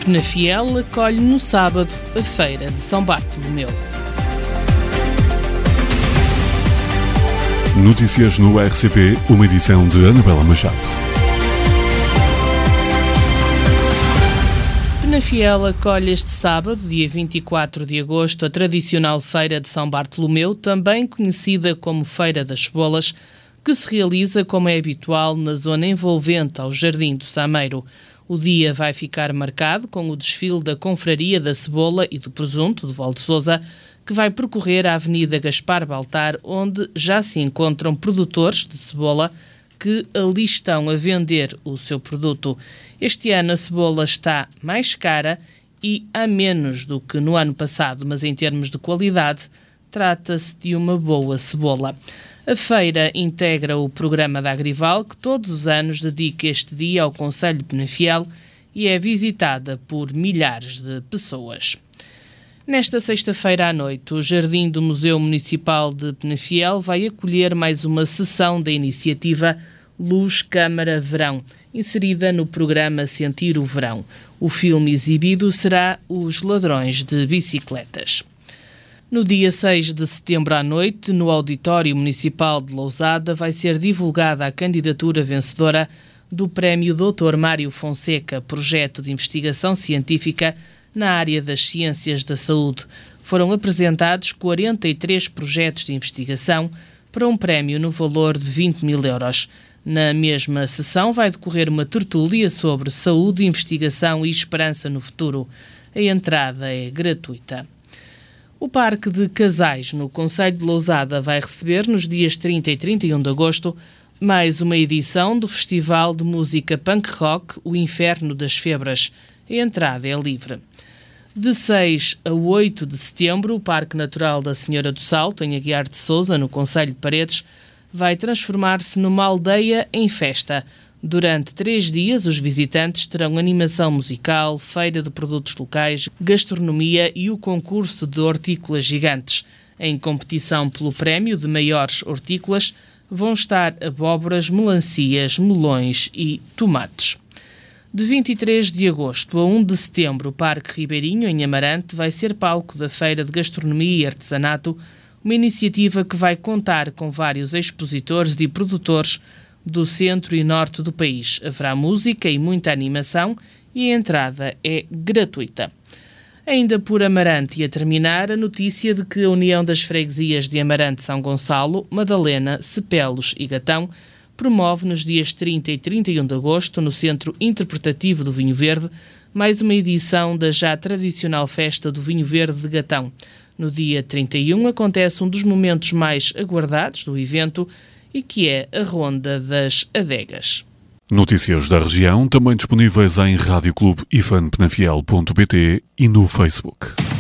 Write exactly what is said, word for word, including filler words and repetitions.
Penafiel acolhe no sábado a Feira de São Bartolomeu. Notícias no R C P, uma edição de Anabela Machado. Penafiel acolhe este sábado, dia vinte e quatro de agosto, a tradicional Feira de São Bartolomeu, também conhecida como Feira das Cebolas, que se realiza, como é habitual, na zona envolvente ao Jardim do Sameiro. O dia vai ficar marcado com o desfile da Confraria da Cebola e do Presunto, do Val de Sousa, que vai percorrer a Avenida Gaspar Baltar, onde já se encontram produtores de cebola que ali estão a vender o seu produto. Este ano a cebola está mais cara e há menos do que no ano passado, mas em termos de qualidade, trata-se de uma boa cebola. A feira integra o programa da Agrival, que todos os anos dedica este dia ao concelho de Penafiel e é visitada por milhares de pessoas. Nesta sexta-feira à noite, o Jardim do Museu Municipal de Penafiel vai acolher mais uma sessão da iniciativa Luz Câmara Verão, inserida no programa Sentir o Verão. O filme exibido será Os Ladrões de Bicicletas. No dia seis de setembro à noite, no Auditório Municipal de Lousada, vai ser divulgada a candidatura vencedora do Prémio doutor Mário Fonseca, projeto de investigação científica na área das ciências da saúde. Foram apresentados quarenta e três projetos de investigação para um prémio no valor de vinte mil euros. Na mesma sessão vai decorrer uma tertúlia sobre saúde, investigação e esperança no futuro. A entrada é gratuita. O Parque de Casais, no concelho de Lousada, vai receber, nos dias trinta e trinta e um de agosto, mais uma edição do Festival de Música Punk Rock O Inferno das Febras. A entrada é livre. De seis a oito de setembro, o Parque Natural da Senhora do Salto, em Aguiar de Sousa, no concelho de Paredes, vai transformar-se numa aldeia em festa. Durante três dias, os visitantes terão animação musical, feira de produtos locais, gastronomia e o concurso de hortícolas gigantes. Em competição pelo prémio de maiores hortícolas vão estar abóboras, melancias, melões e tomates. De vinte e três de agosto a um de setembro, o Parque Ribeirinho, em Amarante, vai ser palco da Feira de Gastronomia e Artesanato, uma iniciativa que vai contar com vários expositores e produtores do centro e norte do país. Haverá música e muita animação e a entrada é gratuita. Ainda por Amarante, e a terminar, a notícia de que a União das Freguesias de Amarante, São Gonçalo, Madalena, Cepelos e Gatão promove nos dias trinta e trinta e um de agosto, no Centro Interpretativo do Vinho Verde, mais uma edição da já tradicional Festa do Vinho Verde de Gatão. No dia trinta e um acontece um dos momentos mais aguardados do evento, e que é a Ronda das Adegas. Notícias da região, também disponíveis em rádio clube ifan penafiel ponto pt e no Facebook.